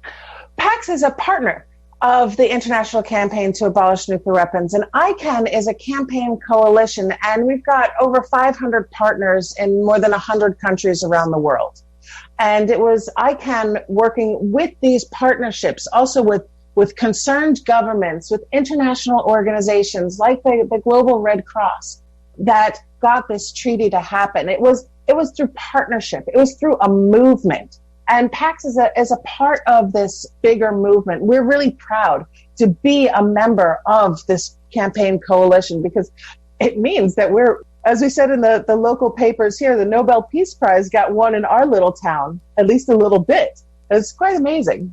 PAX is a partner of the International Campaign to Abolish Nuclear Weapons, and ICAN is a campaign coalition, and we've got over five hundred partners in more than one hundred countries around the world. And it was ICAN working with these partnerships, also with with concerned governments, with international organizations like the, the Global Red Cross, that got this treaty to happen. It was it was through partnership. It was through a movement. And PAX is a, is a part of this bigger movement. We're really proud to be a member of this campaign coalition, because it means that we're, as we said in the, the local papers here, the Nobel Peace Prize got won in our little town, at least a little bit. It's quite amazing.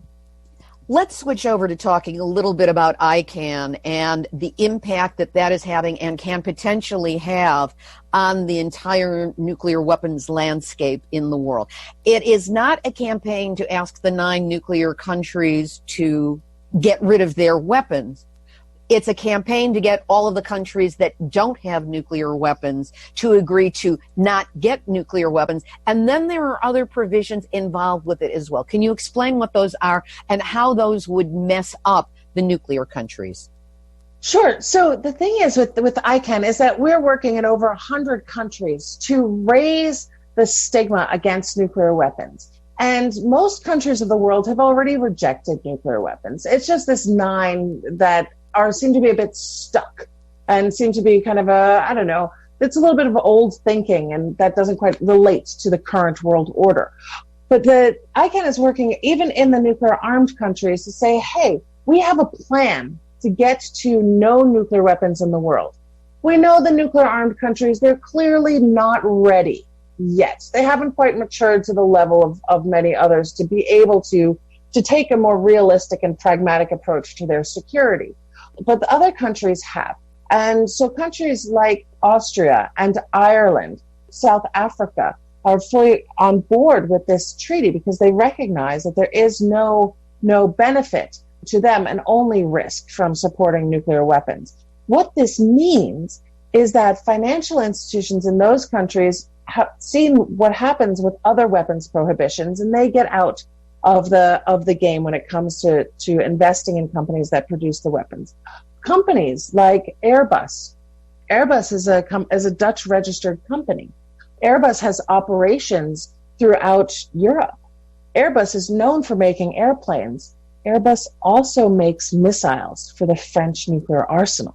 Let's switch over to talking a little bit about ICAN and the impact that that is having and can potentially have on the entire nuclear weapons landscape in the world. It is not a campaign to ask the nine nuclear countries to get rid of their weapons. It's a campaign to get all of the countries that don't have nuclear weapons to agree to not get nuclear weapons. And then there are other provisions involved with it as well. Can you explain what those are and how those would mess up the nuclear countries? Sure. So the thing is with, with ICAN is that we're working in over one hundred countries to raise the stigma against nuclear weapons. And most countries of the world have already rejected nuclear weapons. It's just this nine that are seem to be a bit stuck and seem to be kind of a, I don't know, it's a little bit of old thinking, and that doesn't quite relate to the current world order. But the ICAN is working even in the nuclear armed countries to say, hey, we have a plan to get to no nuclear weapons in the world. We know the nuclear armed countries, they're clearly not ready yet. They haven't quite matured to the level of, of many others to be able to, to take a more realistic and pragmatic approach to their security. But the other countries have. And so countries like Austria and Ireland, South Africa, are fully on board with this treaty because they recognize that there is no, no benefit to them and only risk from supporting nuclear weapons. What this means is that financial institutions in those countries have seen what happens with other weapons prohibitions, and they get out of the of the game when it comes to, to investing in companies that produce the weapons. Companies like Airbus. Airbus is a is a Dutch registered company. Airbus has operations throughout Europe. Airbus is known for making airplanes. Airbus also makes missiles for the French nuclear arsenal.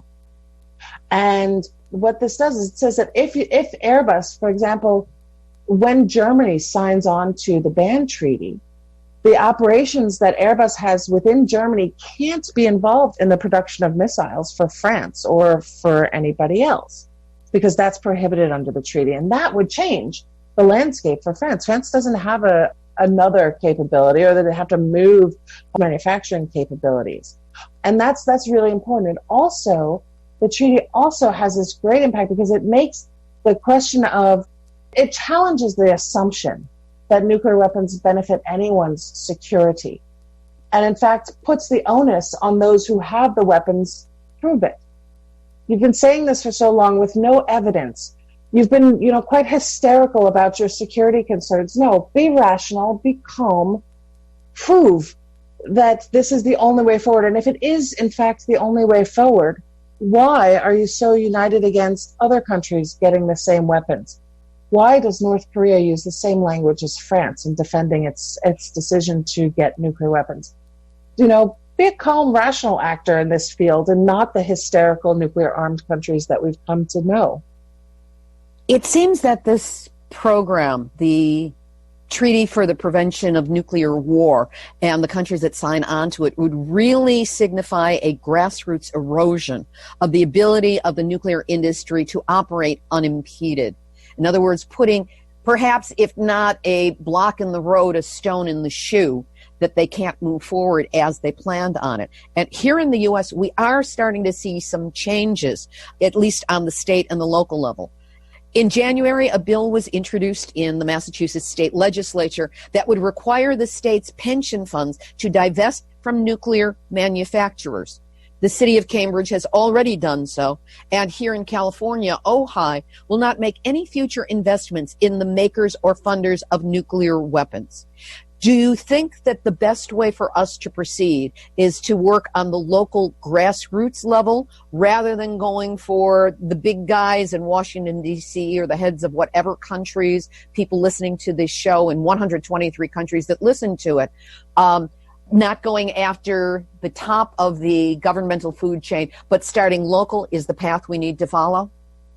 And what this does is it says that if you, if Airbus, for example, when Germany signs on to the ban treaty, the operations that Airbus has within Germany can't be involved in the production of missiles for France or for anybody else, because that's prohibited under the treaty. And that would change the landscape for France. France doesn't have a another capability, or that they have to move manufacturing capabilities. And that's that's really important. And also, the treaty also has this great impact because it makes the question of, it challenges the assumption that nuclear weapons benefit anyone's security. And in fact, puts the onus on those who have the weapons to prove it. You've been saying this for so long with no evidence. You've been, you know, quite hysterical about your security concerns. No, be rational, be calm, prove that this is the only way forward. And if it is, in fact, the only way forward, why are you so united against other countries getting the same weapons? Why does North Korea use the same language as France in defending its its decision to get nuclear weapons? You know, be a calm, rational actor in this field and not the hysterical nuclear-armed countries that we've come to know. It seems that this program, the Treaty for the Prevention of Nuclear War, and the countries that sign on to it would really signify a grassroots erosion of the ability of the nuclear industry to operate unimpeded. In other words, putting perhaps, if not a block in the road, a stone in the shoe, that they can't move forward as they planned on it. And here in the U S, we are starting to see some changes, at least on the state and the local level. In January, a bill was introduced in the Massachusetts state legislature that would require the state's pension funds to divest from nuclear manufacturers. The city of Cambridge has already done so, and here in California, Ojai will not make any future investments in the makers or funders of nuclear weapons. Do you think that the best way for us to proceed is to work on the local grassroots level rather than going for the big guys in Washington, D C, or the heads of whatever countries, people listening to this show in one hundred twenty-three countries that listen to it, um, not going after the top of the governmental food chain, but starting local is the path we need to follow?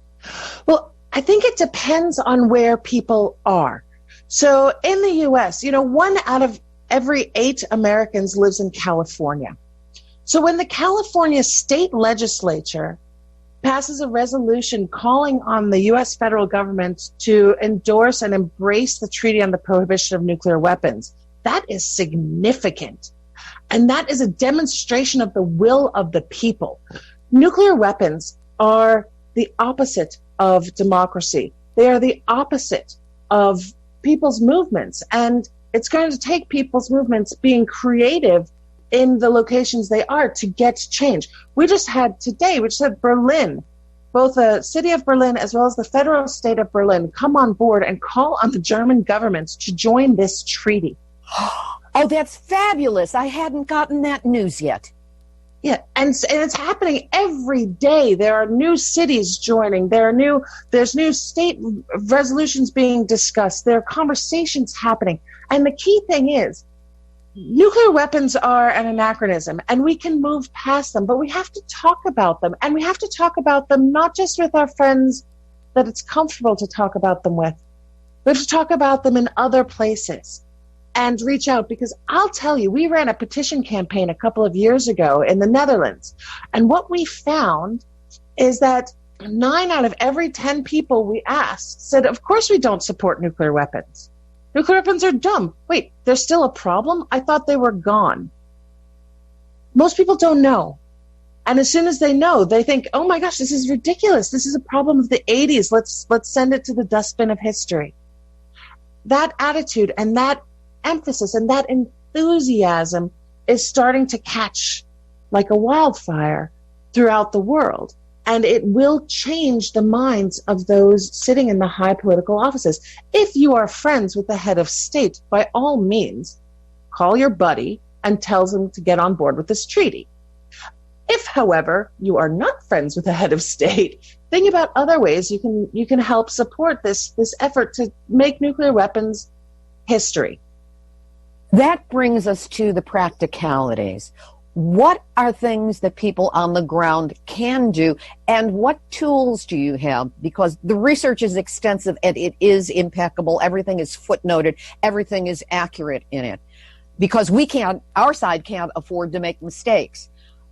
Well, I think it depends on where people are. So in the U S, you know, one out of every eight Americans lives in California. So when the California state legislature passes a resolution calling on the U S federal government to endorse and embrace the Treaty on the Prohibition of Nuclear Weapons, that is significant. And that is a demonstration of the will of the people. Nuclear weapons are the opposite of democracy. They are the opposite of people's movements. And it's going to take people's movements being creative in the locations they are to get change. We just had today, we just had Berlin, both the city of Berlin as well as the federal state of Berlin come on board and call on the German government to join this treaty. Oh, that's fabulous. I hadn't gotten that news yet. Yeah, and, and it's happening every day. There are new cities joining. There are new, there's new state resolutions being discussed. There are conversations happening. And the key thing is, nuclear weapons are an anachronism, and we can move past them, but we have to talk about them. And we have to talk about them not just with our friends that it's comfortable to talk about them with. We have to talk about them in other places. And reach out, because I'll tell you, we ran a petition campaign a couple of years ago in the Netherlands. And what we found is that nine out of every ten people we asked said, of course we don't support nuclear weapons. Nuclear weapons are dumb. Wait, there's still a problem? I thought they were gone. Most people don't know. And as soon as they know, they think, oh my gosh, this is ridiculous. This is a problem of the eighties. Let's, let's send it to the dustbin of history. That attitude and that emphasis and that enthusiasm is starting to catch like a wildfire throughout the world. And it will change the minds of those sitting in the high political offices. If you are friends with the head of state, by all means, call your buddy and tell them to get on board with this treaty. If, however, you are not friends with the head of state, think about other ways you can you can help support this, this effort to make nuclear weapons history. That brings us to the practicalities. What are things that people on the ground can do, and what tools do you have? Because the research is extensive and it is impeccable. Everything is footnoted. Everything is accurate in it. Because we can't, our side can't afford to make mistakes.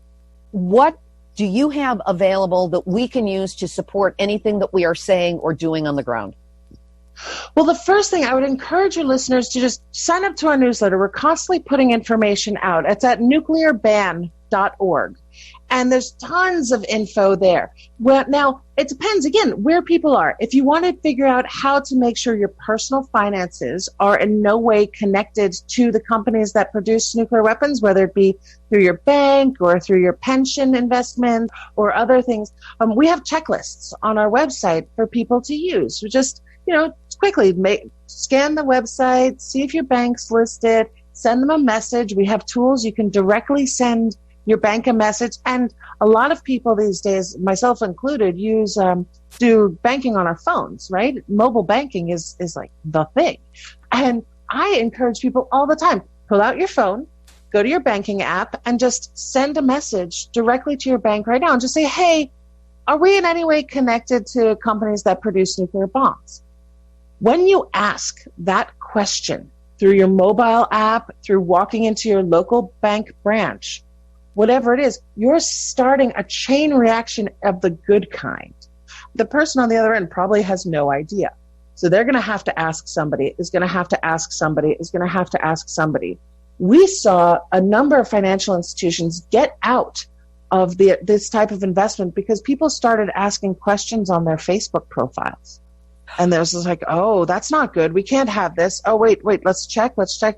What do you have available that we can use to support anything that we are saying or doing on the ground? Well, the first thing I would encourage your listeners to just sign up to our newsletter. We're constantly putting information out. It's at nuclear ban dot org. And there's tons of info there. Well, now, it depends, again, where people are. If you want to figure out how to make sure your personal finances are in no way connected to the companies that produce nuclear weapons, whether it be through your bank or through your pension investment or other things, um, we have checklists on our website for people to use. We just, you know, quickly make, scan the website, see if your bank's listed, send them a message. We have tools. You can directly send your bank a message. And a lot of people these days, myself included, use um, do banking on our phones, right? Mobile banking is, is like the thing. And I encourage people all the time, pull out your phone, go to your banking app, and just send a message directly to your bank right now and just say, hey, are we in any way connected to companies that produce nuclear bombs? When you ask that question through your mobile app, through walking into your local bank branch, whatever it is, you're starting a chain reaction of the good kind. The person on the other end probably has no idea. So they're going to have to ask somebody, is going to have to ask somebody, is going to have to ask somebody. We saw a number of financial institutions get out of the, this type of investment because people started asking questions on their Facebook profiles. And there's just like, oh, that's not good. We can't have this. Oh, wait, wait, let's check, let's check.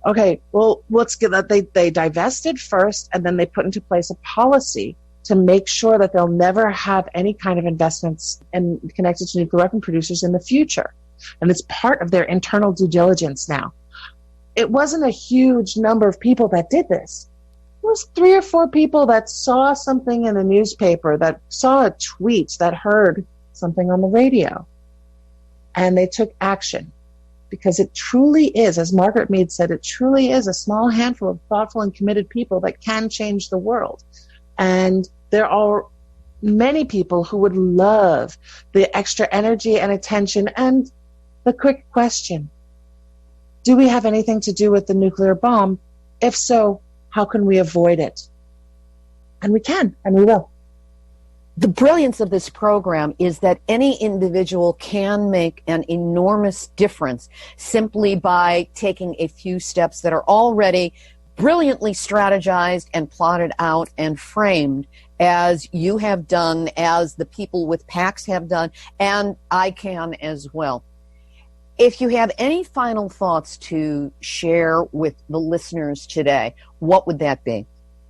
Okay, well, let's get that. They, they divested first, and then they put into place a policy to make sure that they'll never have any kind of investments in, connected to nuclear weapon producers in the future. And it's part of their internal due diligence now. It wasn't a huge number of people that did this. It was three or four people that saw something in the newspaper, that saw a tweet, that heard something on the radio. And they took action. Because it truly is, as Margaret Mead said, it truly is a small handful of thoughtful and committed people that can change the world. And there are many people who would love the extra energy and attention and the quick question. Do we have anything to do with the nuclear bomb? If so, how can we avoid it? And we can, and we will. The brilliance of this program is that any individual can make an enormous difference simply by taking a few steps that are already brilliantly strategized and plotted out and framed, as you have done, as the people with PACS have done, and I can as well. If you have any final thoughts to share with the listeners today, what would that be?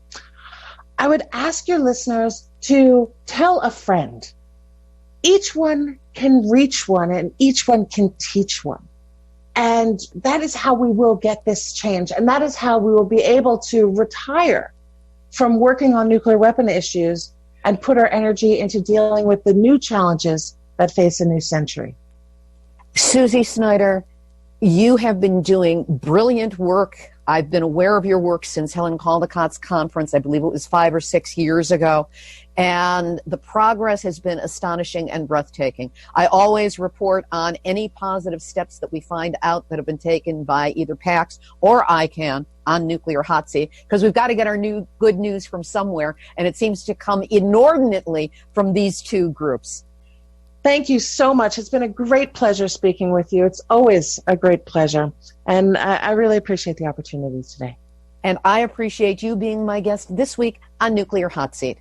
I would ask your listeners to tell a friend. Each one can reach one, and each one can teach one. And that is how we will get this change. And that is how we will be able to retire from working on nuclear weapon issues and put our energy into dealing with the new challenges that face a new century. Susie Snyder, you have been doing brilliant work. I've been aware of your work since Helen Caldicott's conference. I believe it was five or six years ago. And the progress has been astonishing and breathtaking. I always report on any positive steps that we find out that have been taken by either PACS or I CAN on Nuclear Hot Seat, because we've got to get our new good news from somewhere, and it seems to come inordinately from these two groups. Thank you so much. It's been a great pleasure speaking with you. It's always a great pleasure. And I, I really appreciate the opportunity today. And I appreciate you being my guest this week on Nuclear Hot Seat.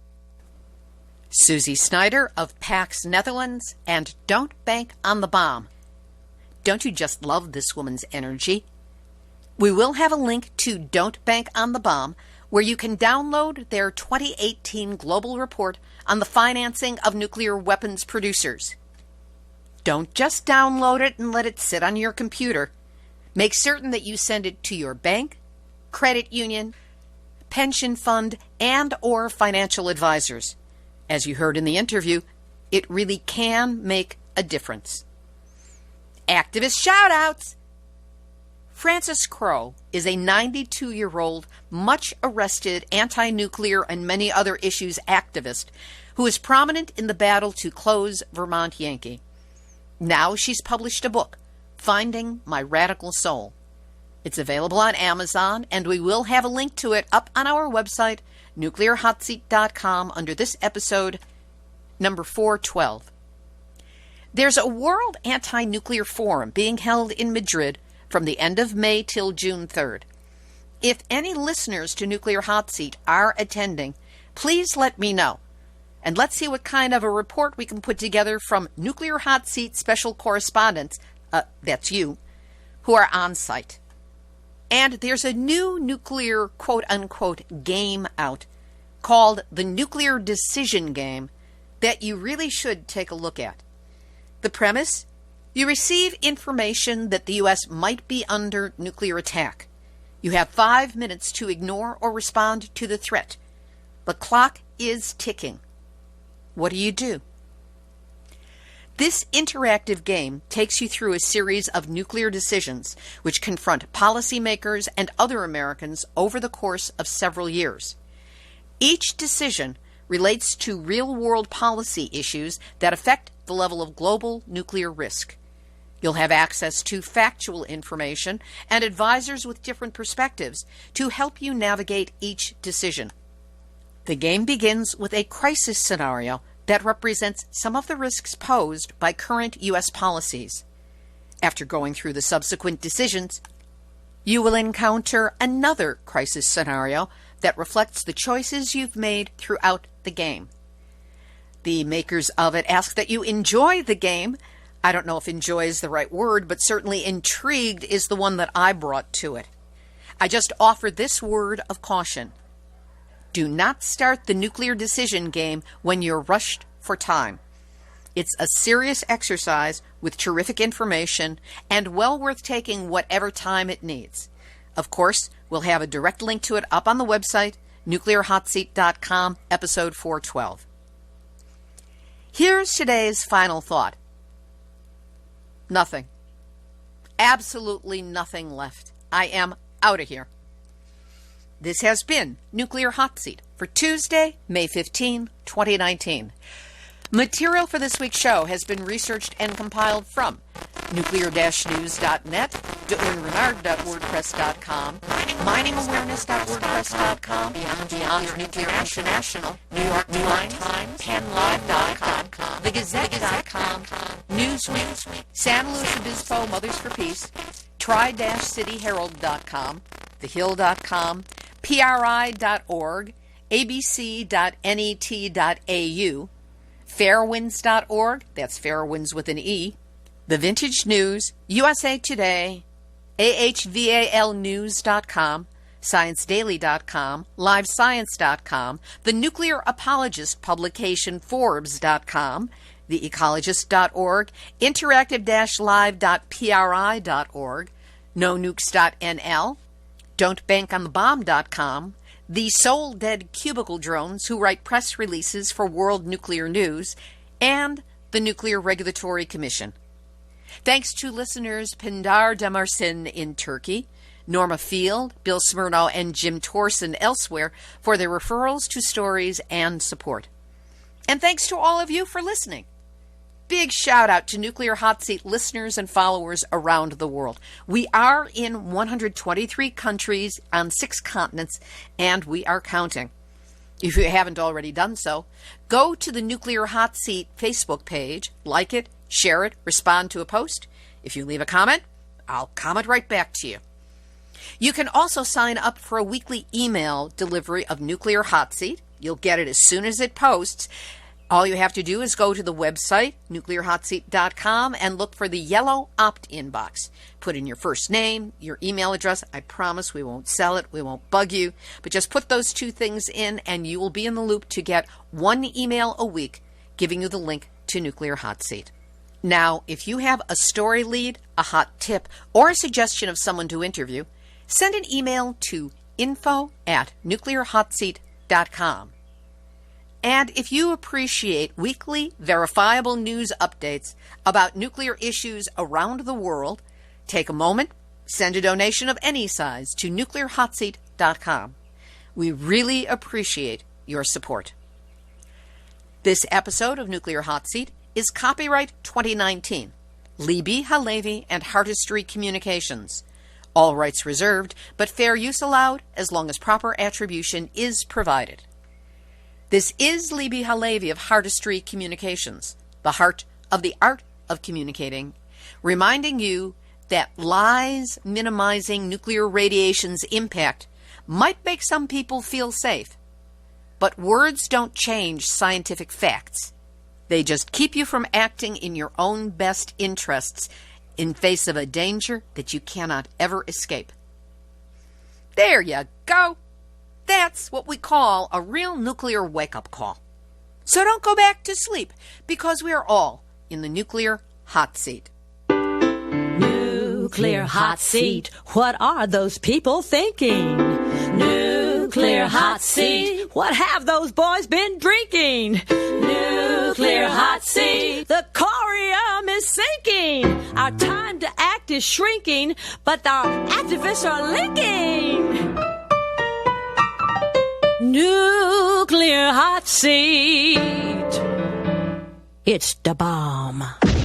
Susie Snyder of PACS Netherlands and Don't Bank on the Bomb. Don't you just love this woman's energy? We will have a link to Don't Bank on the Bomb, where you can download their twenty eighteen global report on the financing of nuclear weapons producers. Don't just download it and let it sit on your computer. Make certain that you send it to your bank, credit union, pension fund, and or financial advisors. As you heard in the interview, it really can make a difference. Activist shout-outs! Francis Crowe is a ninety-two-year-old, much-arrested anti-nuclear and many other issues activist who is prominent in the battle to close Vermont Yankee. Now she's published a book, Finding My Radical Soul. It's available on Amazon, and we will have a link to it up on our website, nuclear hot seat dot com, under this episode, number four twelve. There's a World Anti-Nuclear Forum being held in Madrid from the end of May till June third. If any listeners to Nuclear Hot Seat are attending, please let me know. And let's see what kind of a report we can put together from Nuclear Hot Seat special correspondents, uh, that's you, who are on site. And there's a new nuclear quote-unquote game out called the Nuclear Decision Game that you really should take a look at. The premise? You receive information that the U S might be under nuclear attack. You have five minutes to ignore or respond to the threat. The clock is ticking. What do you do? This interactive game takes you through a series of nuclear decisions which confront policymakers and other Americans over the course of several years. Each decision relates to real-world policy issues that affect the level of global nuclear risk. You'll have access to factual information and advisors with different perspectives to help you navigate each decision. The game begins with a crisis scenario that represents some of the risks posed by current U S policies. After going through the subsequent decisions, you will encounter another crisis scenario that reflects the choices you've made throughout the game. The makers of it ask that you enjoy the game. I don't know if enjoy is the right word, but certainly intrigued is the one that I brought to it. I just offer this word of caution. Do not start the nuclear decision game when you're rushed for time. It's a serious exercise with terrific information and well worth taking whatever time it needs. Of course, we'll have a direct link to it up on the website, nuclear hot seat dot com, episode four twelve. Here's today's final thought. Nothing. Absolutely nothing left. I am out of here. This has been Nuclear Hot Seat for Tuesday, May fifteenth, twenty nineteen. Material for this week's show has been researched and compiled from nuclear dash news dot net, dolan renard dot wordpress dot com, mining awareness dot wordpress dot com, Beyond, Beyond Nuclear International, New York Times, penn live dot com, the gazette dot com, Newsweek, San Luis Obispo Mothers for Peace, tri city herald dot com, the hill dot com, P R I dot org, A B C dot net dot A U, fairwinds dot org, that's Fairwinds with an E, The Vintage News, U S A Today, A H V A L news dot com, science daily dot com, live science dot com, the Nuclear Apologist publication Forbes dot com, the ecologist dot org, interactive dash live dot P R I dot org, no nukes dot N L, don't bank on the bomb dot com, the Soul Dead Cubicle Drones who write press releases for World Nuclear News, and the Nuclear Regulatory Commission. Thanks to listeners Pindar Demarsin in Turkey, Norma Field, Bill Smirno, and Jim Torson elsewhere for their referrals to stories and support. And thanks to all of you for listening. Big shout out to Nuclear Hot Seat listeners and followers around the world. We are in one hundred twenty-three countries on six continents, and we are counting. If you haven't already done so, go to the Nuclear Hot Seat Facebook page, like it, share it, respond to a post. If you leave a comment, I'll comment right back to you. You can also sign up for a weekly email delivery of Nuclear Hot Seat. You'll get it as soon as it posts. All you have to do is go to the website, nuclear hot seat dot com, and look for the yellow opt-in box. Put in your first name, your email address. I promise we won't sell it. We won't bug you. But just put those two things in, and you will be in the loop to get one email a week giving you the link to Nuclear Hot Seat. Now, if you have a story lead, a hot tip, or a suggestion of someone to interview, send an email to info at nuclear hot seat dot com. And if you appreciate weekly, verifiable news updates about nuclear issues around the world, take a moment, send a donation of any size to nuclear hot seat dot com. We really appreciate your support. This episode of Nuclear Hot Seat is copyright twenty nineteen, Libby Halevi and Heartistry Communications. All rights reserved, but fair use allowed as long as proper attribution is provided. This is Libby Halevi of Heartistry Communications, the heart of the art of communicating, reminding you that lies minimizing nuclear radiation's impact might make some people feel safe, but words don't change scientific facts. They just keep you from acting in your own best interests in face of a danger that you cannot ever escape. There you go. That's what we call a real nuclear wake-up call. So don't go back to sleep, because we are all in the nuclear hot seat. Nuclear hot seat. What are those people thinking? Nuclear hot seat. What have those boys been drinking? Nuclear hot seat. The corium is sinking. Our time to act is shrinking, but our activists are linking. Nuclear hot seat. It's the bomb.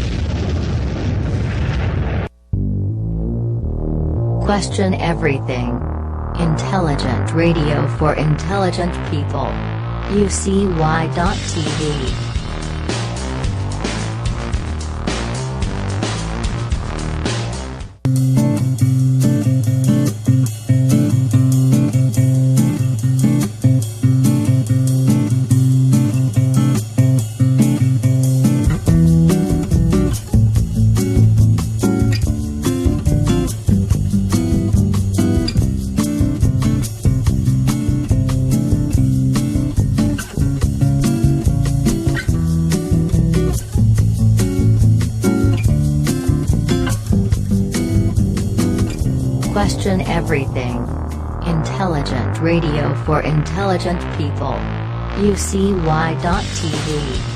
Question everything. Intelligent radio for intelligent people. U C Y dot T V. Question everything. Intelligent radio for intelligent people. U C Y dot T V